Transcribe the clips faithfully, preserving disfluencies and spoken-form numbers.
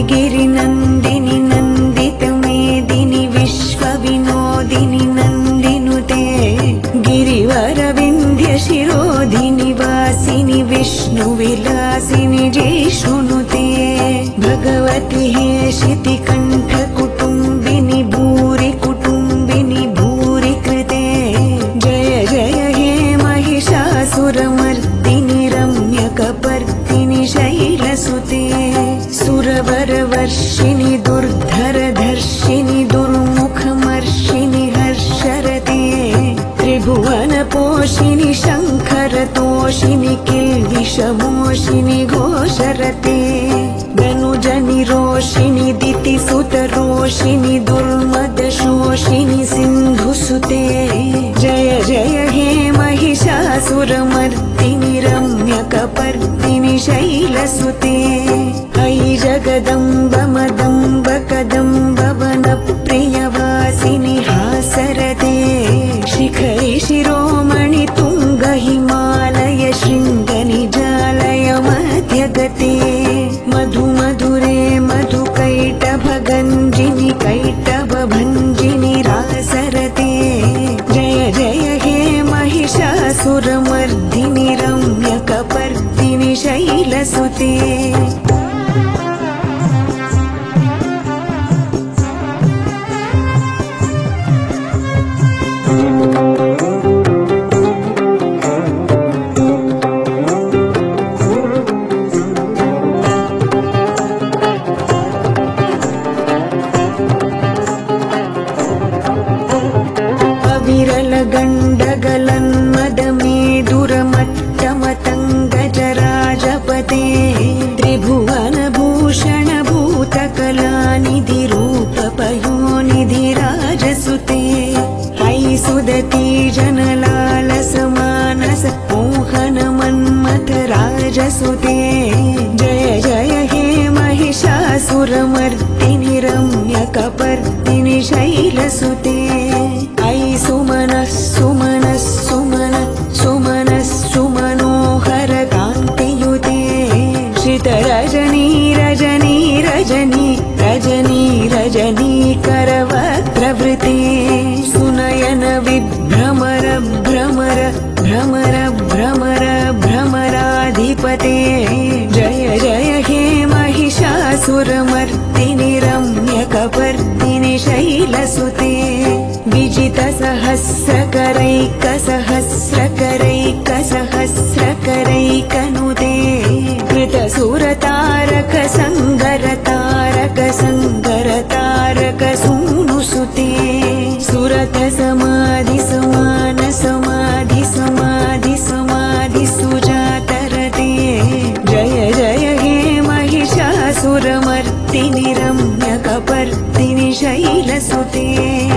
गिरिनन्दिनि नन्दितमेदिनि विश्वविनोदिनि नन्दिनुते गिरिवरविन्ध्यशिरोधिनि वासिनि विष्णुविलासिनि जिष्णुनुते भगवति हेशितिकण्ठकुटुम्बिनि भूरि कुटुम्बिनि भूरि कृते जय जय हे महिषासुरमर्दिनि रम्यकपर्दिनि शैलसुते सुरवरवर्षिणि दुर्धरधर्षिणि दुर्मुखमर्षिणि हर्षरते त्रिभुवनपोषिणि शङ्खरतोषिणि किल्बिषमोषिणि घोषरते धनुजनिरोषिणि दितिसुतरोषिणि दुर्मदशोषिणि सिन्धुसुते जय जय हे महिषासुरमर्दिनि रम्यकपर्दिनि शैलसुते अयि जगदम्ब मदम्ब कदम्ब वनप्रियवासिनि हासरते शिखरि शिरोमणि तुङ्ग हिमालय शृङ्गनिजालय मध्यगते मधु मधुरे मधुकैटभगञ्जिनि कैटभभञ्जिनि रासरते जय जय हे महिषासुरमर्दिनि रम्यकपर्दिनि शैलसुते विरलगण्डगलन्मदमेदुरमट्टमतङ्गजराजपते त्रिभुवनभूषणभूतकलानिधि रूपपयोनिधि राजसुते अयि सुदती जनलालसमानस मोहन मन्मथ राजसुते जय जय हे महिषासुरमर्दिनि रम्यकपर्दिनि शैलसुते अयि सुमनः सुमनः सुमन सुमनः सुमनोहर कान्तियुते श्रितरजनी रजनी रजनी रजनी रजनी करवक्त्रवृते सुनयन विभ्रमर भ्रमर भ्रमर भ्रमर भ्रमराधिपते जय जय हे महिषासुरमर्दिनि रम्यकपर्दिनि शैलसुते विजितसहस्रकरैकसहस्रकरैकसहस्रकरैकनुते कृतसुरतारक सङ्गरतारक सङ्गरतारक सूनुसुते सुरत समाधि समान समाधि समाधि समाधि सुजातरते जय जय हे महिषासुरमर्दिनि रम्यकपर्दिनि शैलसुते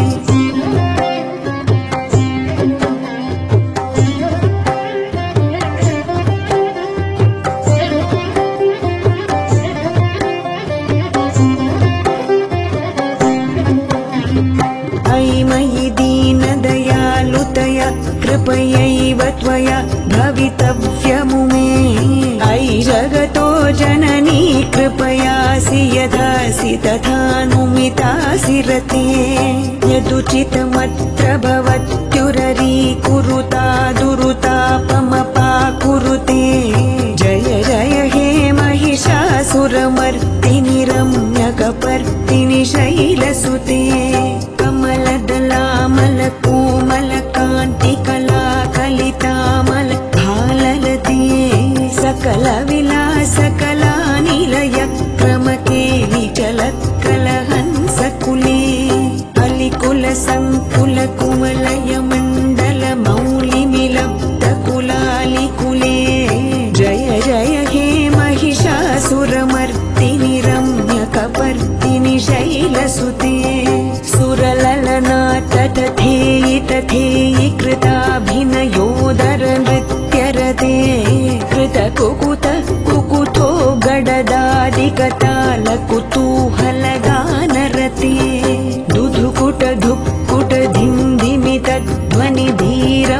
कृपयैव त्वया भवितव्यमुमे अयि जगतो जननी कृपयासि यथासि तथानुमितासि रते यदुचितमत्र भवत्युररीकुरुता दुरुतापमपाकुरुते जय जय हे महिषासुरमर्दिनि रम्यकपर्दिनि शैलसुते कमलदलामल कोमल कान्ति कला कलितामल भाललते सकल विलास कला निलय क्रमकेलि चलत्कलहंसकुले अलिकुल संकुल कुवलय मण्डल मौलिनिलब्ध कुलालिकुले जय जय हे महिषासुरमर्दिनि रम्यकपर्दिनि शैलसुते सुरललना तथेयि तथेयि कृताभिनयोदर नृत्यरते कृतकुकुत कुकुतो गडदादिकताल कुतूहलगानरते दुधुकुट धुक्कुट धिन्धिमित ध्वनि धीर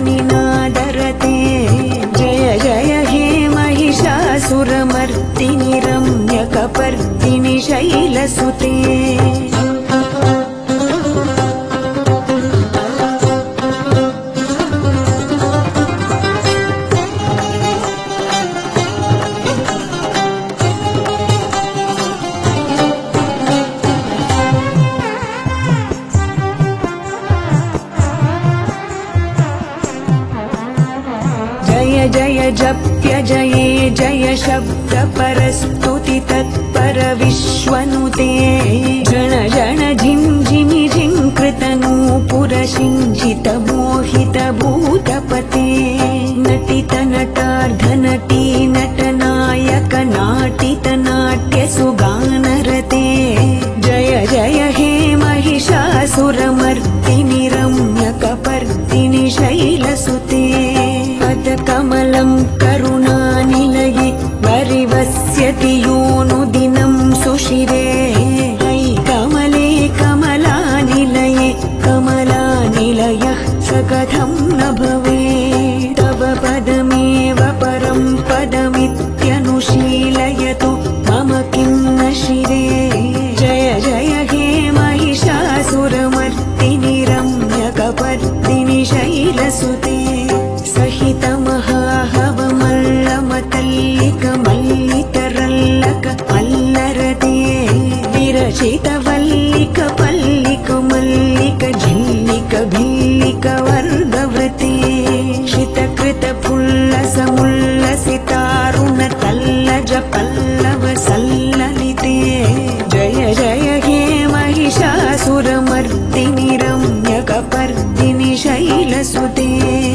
मृदङ्गनिनादरते जय जय हे महिषासुरमर्दिनि रम्यकपर्दिनि शैलसुते जय जय जप्य जये जय शब्द परस्तुति तत्पर विश्वनुते जन जन झिं झिमि झिंकृतनूपुर सिञ्चित मोहित भूतपते नटित नटार्धनटी नटनायक नाटित नाट्य सुगानरते जय जय हे महिषासुरमर्दिनि रम्यकपर्दिनि शैलसुते कमलं करुणानिलये वरिवस्यति योनुदिनं सुशिरे ऐ कमले कमलानिलये कमलानिलयः स कथं न भवेत् तव पदमेव परं पदमित्यनुशीलयतु मम किं न शिरे जय जय हे महिषासुरमर्दिनि रम्यकपर्दिनि शैलसुते सहित महाहवमल्लमतल्लिक मल्लितरल्लक मल्लरते विरचित वल्लिक पल्लिक मल्लिक झिल्लिक भिल्लिक वर्गवृते शितकृत फुल्लस मुल्लसितारुण तल्लज पल्लव सल्ललिते जय जय हे महिषासुरमर्दिनि रम्यकपर्दिनि शैलसुते